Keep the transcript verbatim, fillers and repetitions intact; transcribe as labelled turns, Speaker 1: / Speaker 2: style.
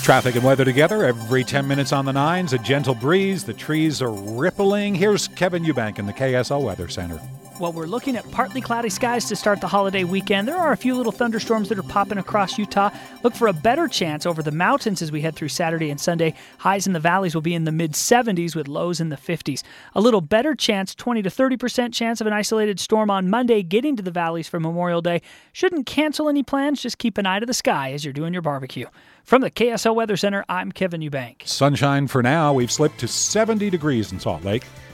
Speaker 1: Traffic and weather together every ten minutes on the nines. A gentle breeze. The trees are rippling. Here's Kevin Eubank in the K S L Weather Center.
Speaker 2: Well, we're looking at partly cloudy skies to start the holiday weekend. There are a few little thunderstorms that are popping across Utah. Look for a better chance over the mountains as we head through Saturday and Sunday. Highs in the valleys will be in the mid seventies with lows in the fifties. A little better chance, twenty to thirty percent chance of an isolated storm on Monday getting to the valleys for Memorial Day. Shouldn't cancel any plans. Just keep an eye to the sky as you're doing your barbecue. From the K S L Weather Center, I'm Kevin Eubank.
Speaker 1: Sunshine for now. We've slipped to seventy degrees in Salt Lake.